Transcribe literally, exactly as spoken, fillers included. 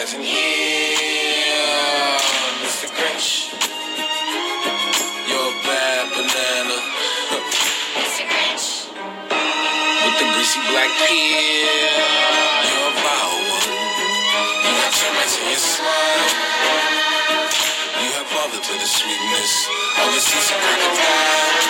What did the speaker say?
hasn't healed. Mister Grinch, you're a bad banana. Mister Grinch, with the greasy black peel, you're a vile one. You got termites in your smile. You have all the bitter sweetness of a seasoned crocodile.